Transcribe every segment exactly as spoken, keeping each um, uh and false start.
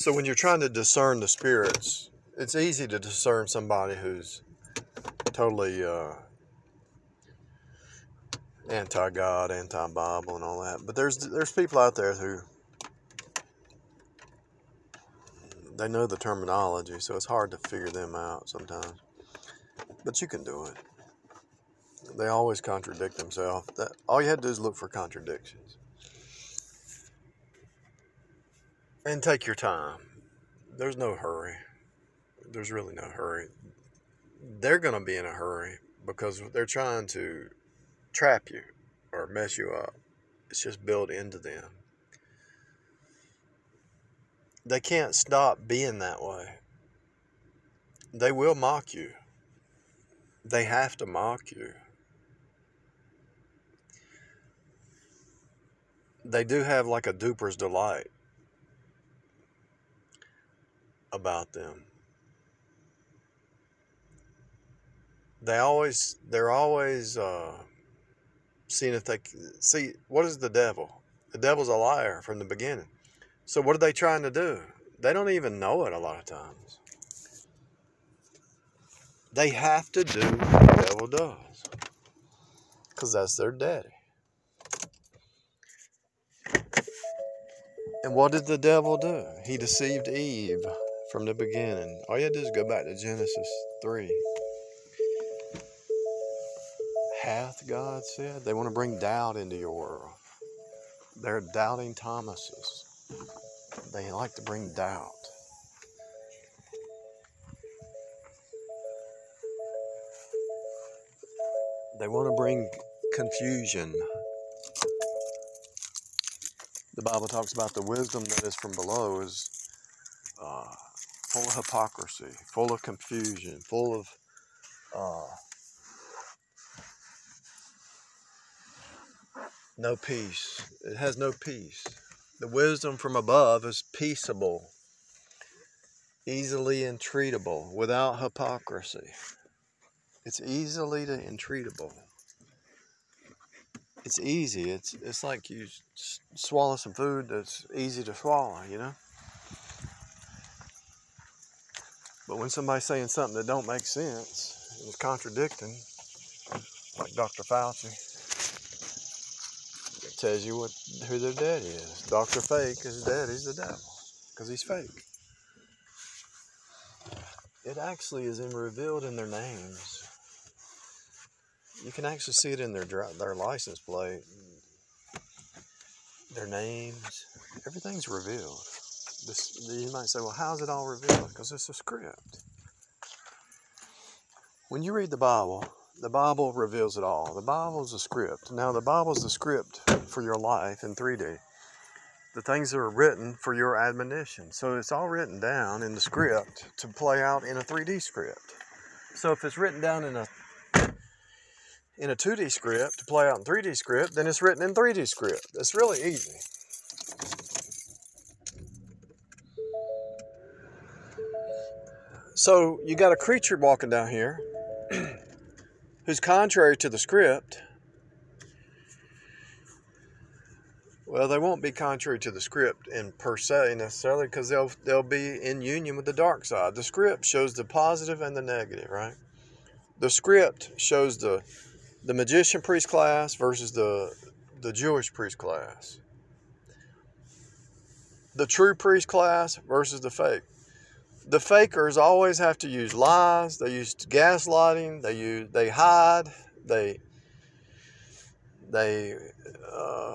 So when you're trying to discern the spirits, it's easy to discern somebody who's totally uh, anti-God, anti-Bible, and all that. But there's there's people out there who they know the terminology, so it's hard to figure them out sometimes. But you can do it. They always contradict themselves. That all you had to do is look for contradictions. And take your time. There's no hurry. There's really no hurry. They're going to be in a hurry because they're trying to trap you or mess you up. It's just built into them. They can't stop being that way. They will mock you. They have to mock you. They do have like a duper's delight about them. They always, they're always uh, seeing if they see, what is the devil? The devil's a liar from the beginning. So what are they trying to do? They don't even know it a lot of times. They have to do what the devil does because that's their daddy. And what did the devil do? He deceived Eve from the beginning. All you had to do is go back to Genesis three. Hath God said? They want to bring doubt into your world. They're doubting Thomases. They like to bring doubt. They want to bring confusion. The Bible talks about the wisdom that is from below is uh, full of hypocrisy, full of confusion, full of uh, no peace. It has no peace. The wisdom from above is peaceable, easily entreatable, without hypocrisy. It's easily to entreatable. It's easy. It's it's like you s- swallow some food that's easy to swallow, you know? But when somebody's saying something that don't make sense, and it's contradicting, like Doctor Fauci, it tells you what who their daddy is. Doctor Fake, his daddy's the devil, because he's fake. It actually is in, revealed in their names. You can actually see it in their their license plate, their names. Everything's revealed. This, you might say, well, how's it all revealed? Because it's a script. When you read the Bible, the Bible reveals it all. The Bible's a script. Now, the Bible's the script for your life in three D. The things that are written for your admonition. So it's all written down in the script to play out in a three D script. So if it's written down in a in a two D script to play out in three D script, then it's written in three D script. It's really easy. So you got a creature walking down here who's contrary to the script. Well, they won't be contrary to the script in per se necessarily because they'll they'll be in union with the dark side. The script shows the positive and the negative, right? The script shows the the magician priest class versus the the Jewish priest class. The true priest class versus the fake. The fakers always have to use lies. They use gaslighting. They use they hide. They they uh,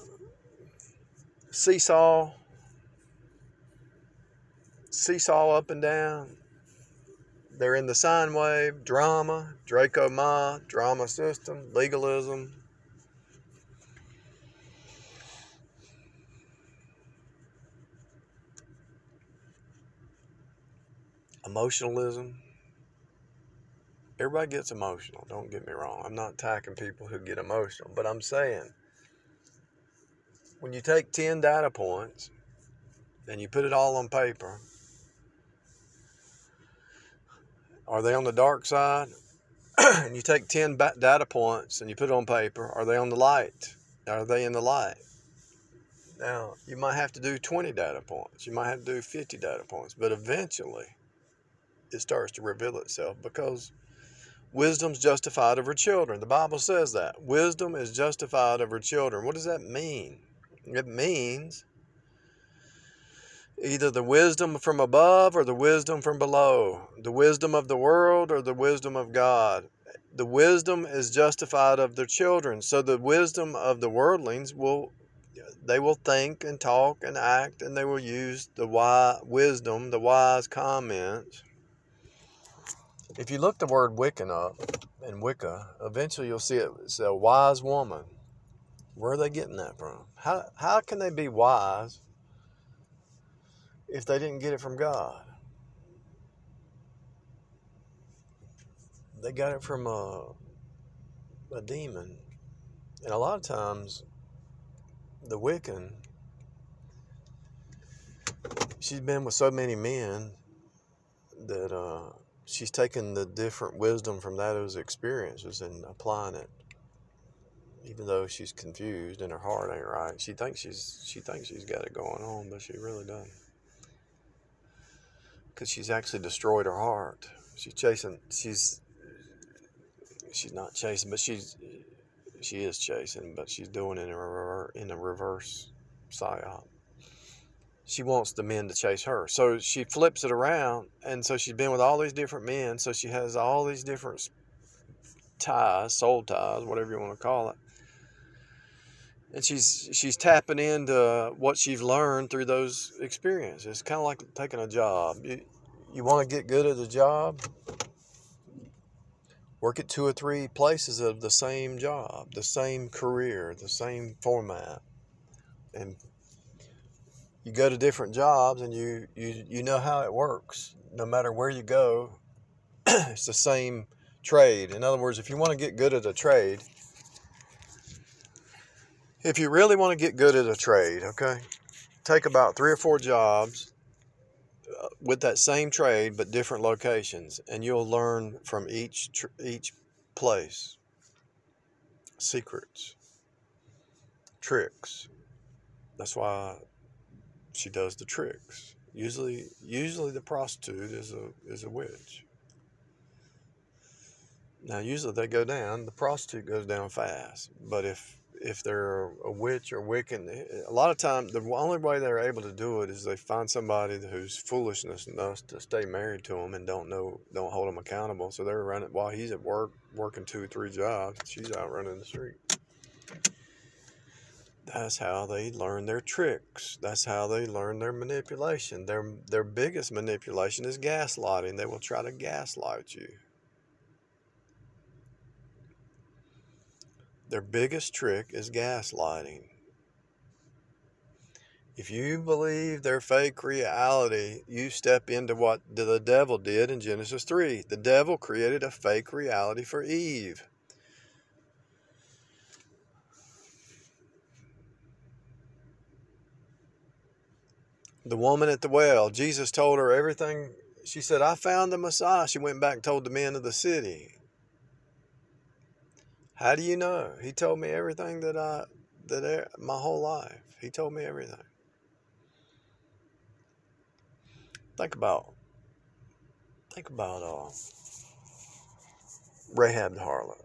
seesaw, seesaw up and down. They're in the sine wave, drama, Draco Ma, drama system, legalism. Emotionalism. Everybody gets emotional, don't get me wrong. I'm not attacking people who get emotional, but I'm saying when you take ten data points and you put it all on paper, are they on the dark side? And you take ten data points and you put it on paper, are they on the light? Are they in the light? Now, you might have to do twenty data points. You might have to do fifty data points. But eventually, it starts to reveal itself because wisdom's justified of her children. The Bible says that. Wisdom is justified of her children. What does that mean? It means either the wisdom from above or the wisdom from below. The wisdom of the world or the wisdom of God. The wisdom is justified of their children. So the wisdom of the worldlings will, they will think and talk and act, and they will use the wise wisdom, the wise comments. If you look the word Wiccan up in Wicca, eventually you'll see it. It's a wise woman. Where are they getting that from? How how can they be wise if they didn't get it from God? They got it from a, a demon. And a lot of times, the Wiccan, she's been with so many men that uh, she's taken the different wisdom from those experiences and applying it. Even though she's confused and her heart ain't right, she thinks she's she thinks she's got it going on, but she really doesn't. Because she's actually destroyed her heart. She's chasing. She's she's not chasing, but she's she is chasing, but she's doing it in a in a reverse psyop. She wants the men to chase her, so she flips it around, and so she's been with all these different men. So she has all these different ties, soul ties, whatever you want to call it. And she's she's tapping into what she's learned through those experiences. It's kind of like taking a job. You, you want to get good at a job? Work at two or three places of the same job, the same career, the same format. And you go to different jobs and you, you, you know how it works. No matter where you go, it's the same trade. In other words, if you want to get good at a trade, if you really want to get good at a trade, okay, take about three or four jobs with that same trade but different locations, and you'll learn from each tr- each place secrets, tricks. That's why she does the tricks. Usually, usually the prostitute is a is a witch. Now, usually they go down. The prostitute goes down fast, but if if they're a witch or Wiccan, a lot of times the only way they're able to do it is they find somebody who's foolishness enough to stay married to them and don't know, don't hold them accountable. So they're running while he's at work, working two, three jobs. She's out running the street. That's how they learn their tricks. That's how they learn their manipulation. Their their biggest manipulation is gaslighting. They will try to gaslight you. Their biggest trick is gaslighting. If you believe their fake reality, you step into what the devil did in Genesis three. The devil created a fake reality for Eve. The woman at the well, Jesus told her everything. She said, I found the Messiah. She went back and told the men of the city. How do you know? He told me everything that I, that my whole life. He told me everything. Think about, think about uh, Rahab the harlot.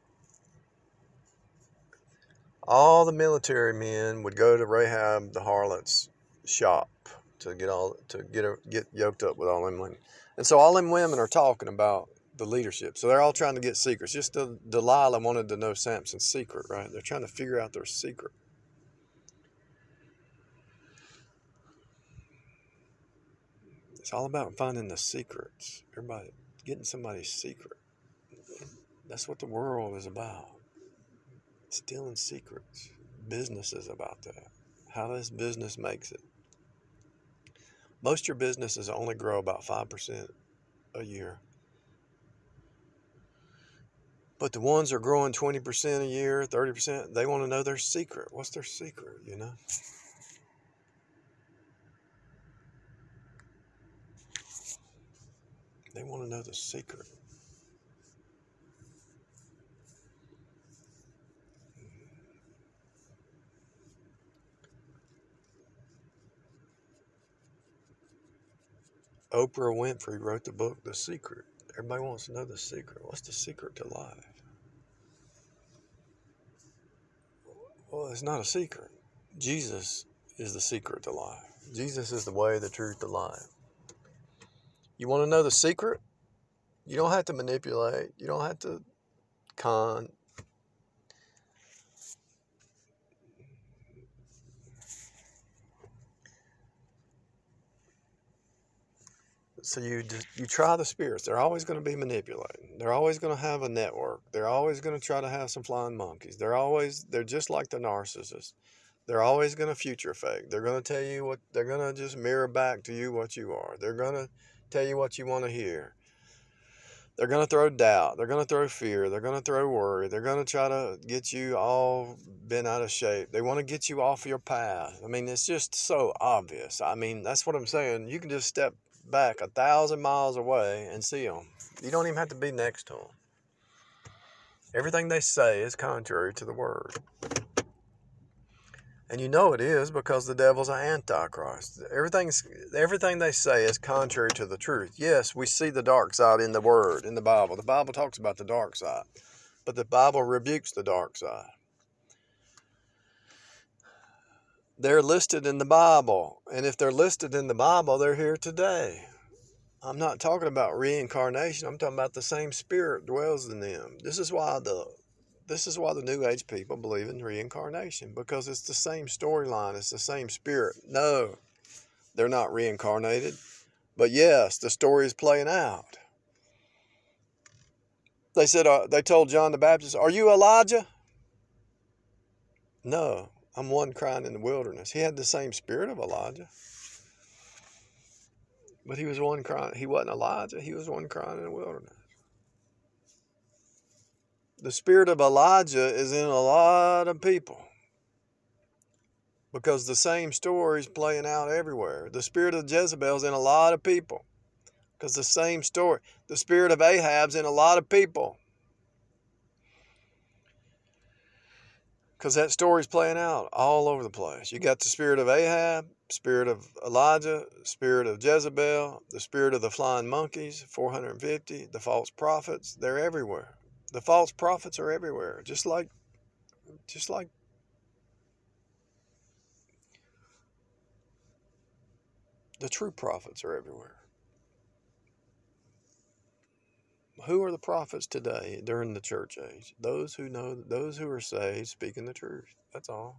All the military men would go to Rahab the harlot's shop to get all to get a, get yoked up with all them women, and so all them women are talking about the leadership. So they're all trying to get secrets. Just the, Delilah wanted to know Samson's secret, right? They're trying to figure out their secret. It's all about finding the secrets. Everybody getting somebody's secret. That's what the world is about. Stealing secrets. Business is about that. How this business makes it. Most of your businesses only grow about five percent a year. But the ones that are growing twenty percent a year, thirty percent, they want to know their secret. What's their secret, you know? They want to know the secret. Oprah Winfrey wrote the book, The Secret. Everybody wants to know the secret. What's the secret to life? Well, it's not a secret. Jesus is the secret to life. Jesus is the way, the truth, the life. You want to know the secret? You don't have to manipulate. You don't have to con. So you just, you try the spirits. They're always going to be manipulating. They're always going to have a network. They're always going to try to have some flying monkeys. They're always, they're just like the narcissist. They're always going to future fake. They're going to tell you what, they're going to just mirror back to you what you are. They're going to tell you what you want to hear. They're going to throw doubt. They're going to throw fear. They're going to throw worry. They're going to try to get you all bent out of shape. They want to get you off your path. I mean, it's just so obvious. I mean, that's what I'm saying. You can just step back a thousand miles away and see them. You don't even have to be next to them. Everything they say is contrary to the word. And you know it is because the devil's an antichrist. Everything's, everything they say is contrary to the truth. Yes, we see the dark side in the word, in the Bible. The Bible talks about the dark side, but the Bible rebukes the dark side. They're listed in the Bible, and if they're listed in the Bible, they're here today. I'm not talking about reincarnation. I'm talking about the same spirit dwells in them. This is why the This is why the New Age people believe in reincarnation, because it's the same storyline. It's the same spirit. No, they're not reincarnated. But yes, the story is playing out. They said, uh, they told John the Baptist, "Are you Elijah?" No, I'm one crying in the wilderness. He had the same spirit of Elijah. But he was one crying. He wasn't Elijah. He was one crying in the wilderness. The spirit of Elijah is in a lot of people, because the same story is playing out everywhere. The spirit of Jezebel is in a lot of people, because the same story. The spirit of Ahab's in a lot of people, because that story's playing out all over the place. You got the spirit of Ahab, spirit of Elijah, spirit of Jezebel, the spirit of the flying monkeys, four hundred fifty, the false prophets. They're everywhere. The false prophets are everywhere, just like, just like the true prophets are everywhere. Who are the prophets today during the church age? Those who know, those who are saved, speaking the truth. That's all.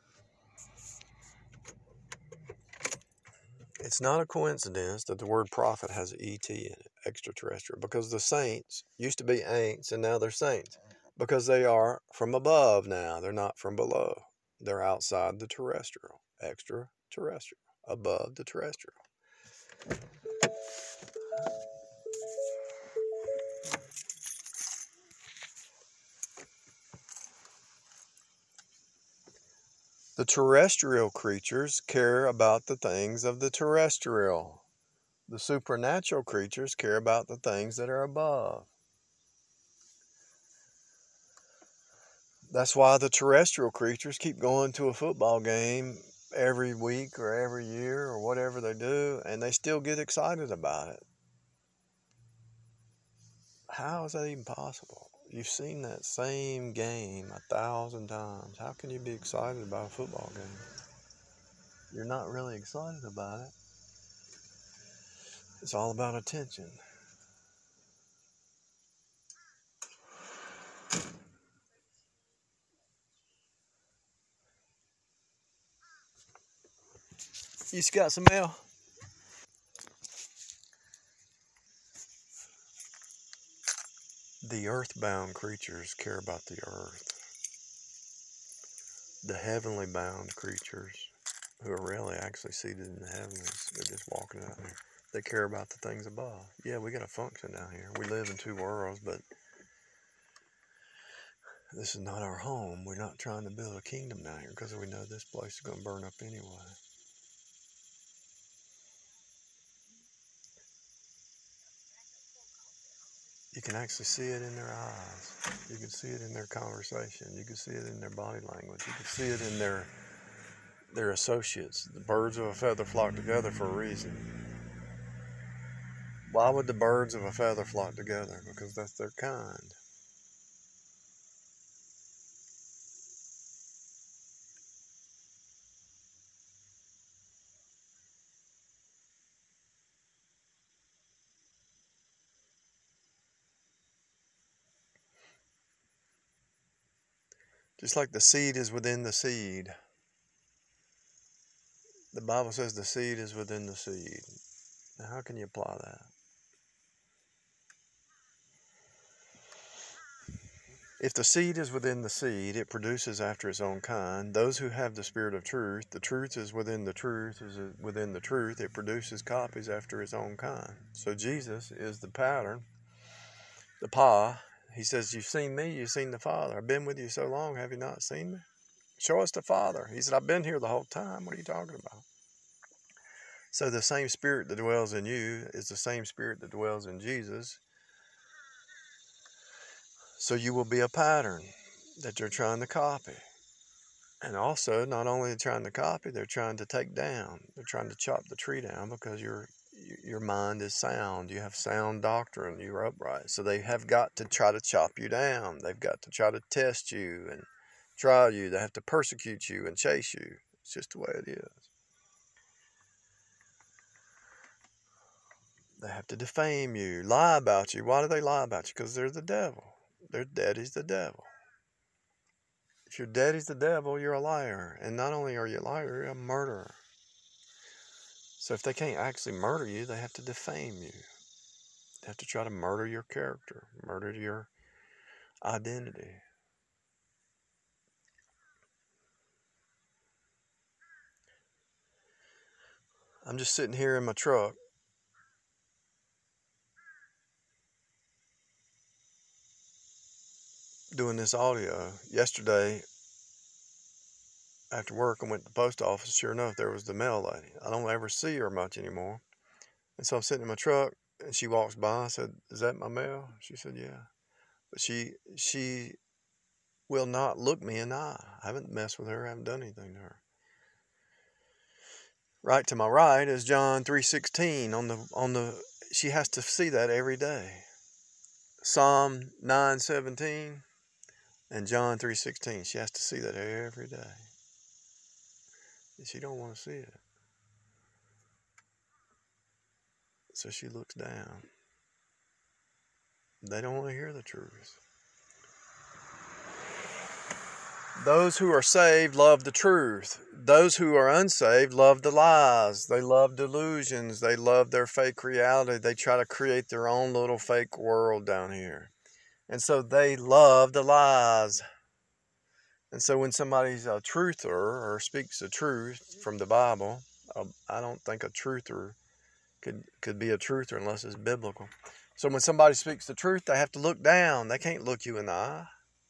It's not a coincidence that the word prophet has an E T in it, extraterrestrial, because the saints used to be ain'ts and now they're saints, because they are from above now. They're not from below. They're outside the terrestrial, extraterrestrial, above the terrestrial. The terrestrial creatures care about the things of the terrestrial. The supernatural creatures care about the things that are above. That's why the terrestrial creatures keep going to a football game every week or every year or whatever they do, and they still get excited about it. How is that even possible? You've seen that same game a thousand times. How can you be excited about a football game? You're not really excited about it. It's all about attention. You got some mail? The earthbound creatures care about the earth. The heavenly bound creatures, who are really actually seated in the heavens, they're just walking out there. They care about the things above. Yeah, we got a function down here. We live in two worlds, but this is not our home. We're not trying to build a kingdom down here because we know this place is going to burn up anyway. You can actually see it in their eyes. You can see it in their conversation. You can see it in their body language. You can see it in their their associates. The birds of a feather flock together for a reason. Why would the birds of a feather flock together? Because that's their kind. Just like the seed is within the seed. The Bible says the seed is within the seed. Now, how can you apply that? If the seed is within the seed, it produces after its own kind. Those who have the spirit of truth, the truth is within the truth, is within the truth. It produces copies after its own kind. So Jesus is the pattern, the Pa. He says, you've seen me, you've seen the Father. I've been with you so long, have you not seen me? Show us the Father. He said, I've been here the whole time. What are you talking about? So the same spirit that dwells in you is the same spirit that dwells in Jesus. So you will be a pattern that you're trying to copy. And also, not only trying to copy, they're trying to take down. They're trying to chop the tree down because your your mind is sound. You have sound doctrine. You're upright. So they have got to try to chop you down. They've got to try to test you and trial you. They have to persecute you and chase you. It's just the way it is. They have to defame you, lie about you. Why do they lie about you? Because they're the devil. Their daddy's the devil. If your daddy's the devil, you're a liar. And not only are you a liar, you're a murderer. So if they can't actually murder you, they have to defame you. They have to try to murder your character, murder your identity. I'm just sitting here in my truck doing this audio. Yesterday, after work, I went to the post office. Sure enough, there was the mail lady. I don't ever see her much anymore. And so I'm sitting in my truck, and she walks by. I said, is that my mail? She said, yeah. But she she will not look me in the eye. I haven't messed with her. I haven't done anything to her. Right to my right is John three sixteen on the on the she has to see that every day. Psalm nine seventeen and John three sixteen. She has to see that every day. And she don't want to see it. So she looks down. They don't want to hear the truth. Those who are saved love the truth. Those who are unsaved love the lies. They love delusions. They love their fake reality. They try to create their own little fake world down here. And so they love the lies. And so when somebody's a truther or speaks the truth from the Bible, I don't think a truther could, could be a truther unless it's biblical. So when somebody speaks the truth, they have to look down. They can't look you in the eye.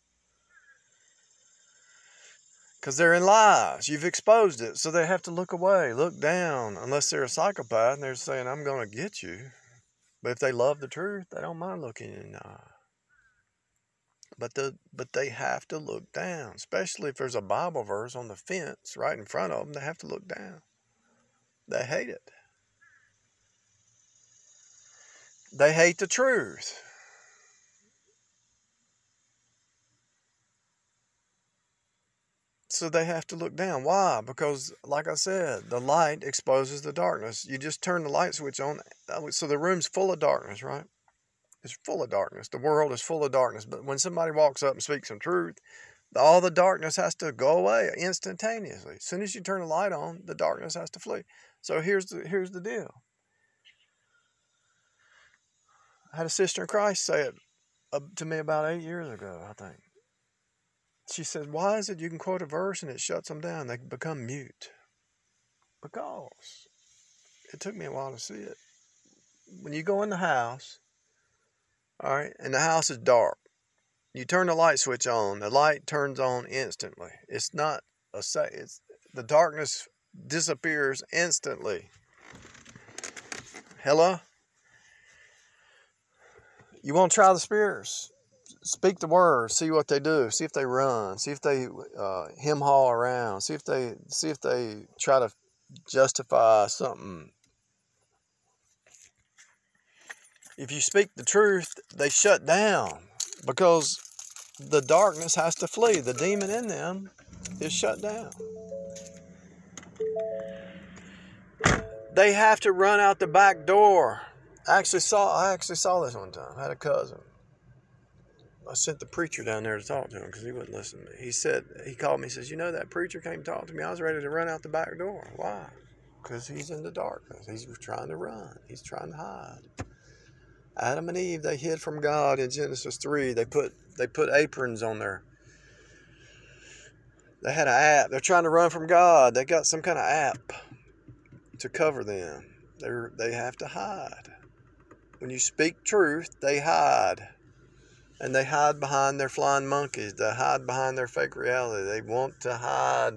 Because they're in lies. You've exposed it. So they have to look away, look down. Unless they're a psychopath and they're saying, I'm going to get you. But if they love the truth, they don't mind looking in the eye. But, the, but they have to look down. Especially if there's a Bible verse on the fence right in front of them. They have to look down. They hate it. They hate the truth. So they have to look down. Why? Because, like I said, the light exposes the darkness. You just turn the light switch on. So the room's full of darkness, right? It's full of darkness. The world is full of darkness. But when somebody walks up and speaks some truth, all the darkness has to go away instantaneously. As soon as you turn the light on, the darkness has to flee. So here's the, here's the deal. I had a sister in Christ say it to me about eight years ago, I think. She said, why is it you can quote a verse and it shuts them down? They become mute. Because it took me a while to see it. When you go in the house, all right, and the house is dark, you turn the light switch on, the light turns on instantly. It's not a sec, it's the darkness disappears instantly. Hello? You want to try the spirits? Speak the word, see what they do, see if they run, see if they uh, hem haw around, see if they see if they try to justify something. If you speak the truth, they shut down because the darkness has to flee. The demon in them is shut down. They have to run out the back door. I actually saw I actually saw this one time. I had a cousin. I sent the preacher down there to talk to him because he wouldn't listen to me. He said, he called me and says, you know, that preacher came to talk to me. I was ready to run out the back door. Why? Because he's in the darkness. He's trying to run. He's trying to hide. Adam and Eve, they hid from God in Genesis three. They put they put aprons on their, they had an app. They're trying to run from God. They got some kind of app to cover them. They're, they have to hide. When you speak truth, they hide. And they hide behind their flying monkeys. They hide behind their fake reality. They want to hide.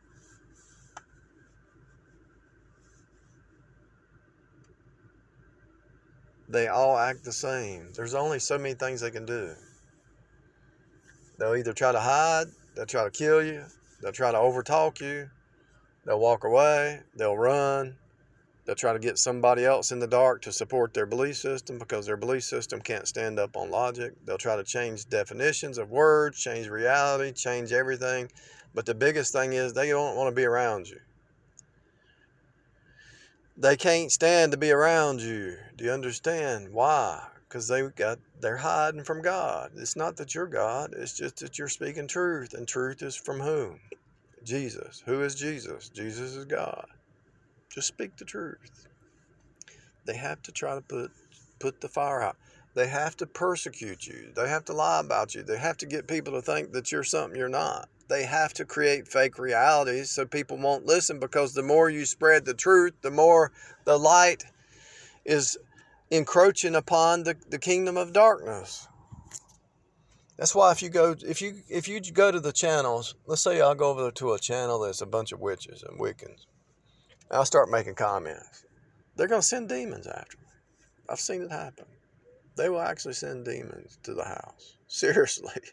They all act the same. There's only so many things they can do. They'll either try to hide, they'll try to kill you, they'll try to overtalk you, they'll walk away, they'll run, they'll try to get somebody else in the dark to support their belief system because their belief system can't stand up on logic. They'll try to change definitions of words, change reality, change everything. But the biggest thing is they don't want to be around you. They can't stand to be around you. Do you understand why? Because they got they're hiding from God. It's not that you're God. It's just that you're speaking truth. And truth is from whom? Jesus. Who is Jesus? Jesus is God. Just speak the truth. They have to try to put put the fire out. They have to persecute you. They have to lie about you. They have to get people to think that you're something you're not. They have to create fake realities so people won't listen, because the more you spread the truth, the more the light is encroaching upon the, the kingdom of darkness. That's why if you go if you if you go to the channels, let's say I'll go over to a channel that's a bunch of witches and Wiccans. I'll start making comments. They're going to send demons after me. I've seen it happen. They will actually send demons to the house. Seriously.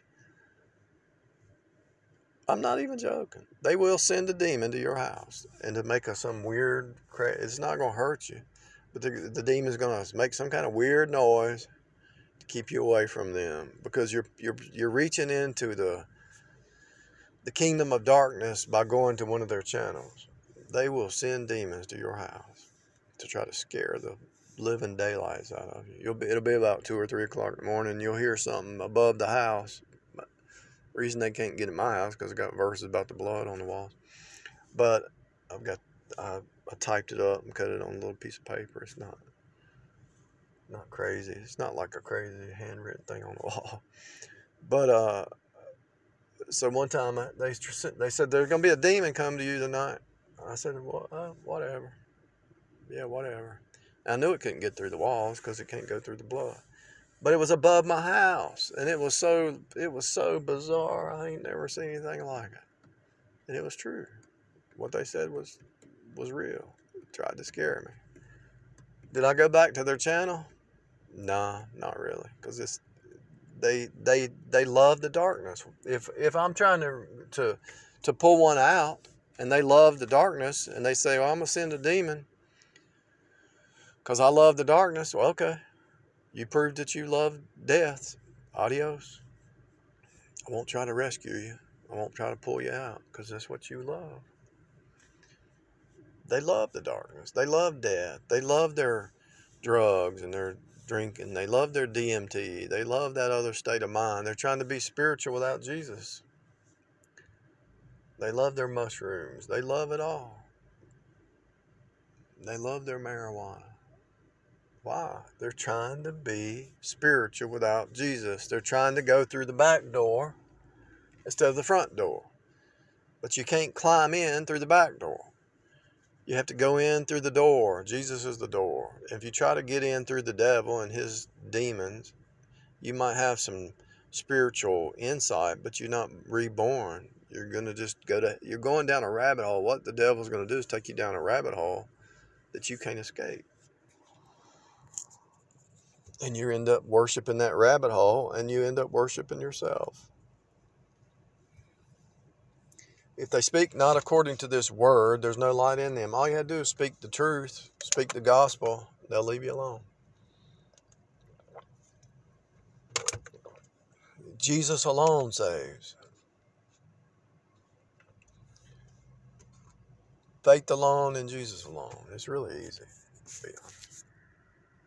I'm not even joking. They will send a demon to your house and to make a, some weird, cra- it's not going to hurt you, but the, the demon's going to make some kind of weird noise to keep you away from them, because you're you're you're reaching into the the kingdom of darkness by going to one of their channels. They will send demons to your house to try to scare the living daylights out of you. You'll be, it'll be about two or three o'clock in the morning, and you'll hear something above the house. The reason they can't get in my house because I got verses about the blood on the walls. But I've got I, I typed it up and cut it on a little piece of paper. It's not not crazy. It's not like a crazy handwritten thing on the wall. But uh, so one time I, they they said there's gonna be a demon come to you tonight. I said, well, uh, whatever. Yeah, whatever. I knew it couldn't get through the walls because it can't go through the blood. But it was above my house, and it was so it was so bizarre. I ain't never seen anything like it. And it was true. What they said was was real. Tried to scare me. Did I go back to their channel? Nah, not really, because it's they they they love the darkness. If if I'm trying to to to pull one out, and they love the darkness, and they say, well, I'm gonna send a demon because I love the darkness. Well, okay. You proved that you love death. Adios. I won't try to rescue you. I won't try to pull you out because that's what you love. They love the darkness. They love death. They love their drugs and their drinking. They love their D M T. They love that other state of mind. They're trying to be spiritual without Jesus. They love their mushrooms. They love it all. They love their marijuana. Why? They're trying to be spiritual without Jesus. They're trying to go through the back door instead of the front door. But you can't climb in through the back door. You have to go in through the door. Jesus is the door. If you try to get in through the devil and his demons, you might have some spiritual insight, but you're not reborn. You're going to just go to, you're going down a rabbit hole. What the devil's going to do is take you down a rabbit hole that you can't escape. And you end up worshiping that rabbit hole, and you end up worshiping yourself. If they speak not according to this word, there's no light in them. All you have to do is speak the truth, speak the gospel. They'll leave you alone. Jesus alone saves. Faith alone and Jesus alone. It's really easy.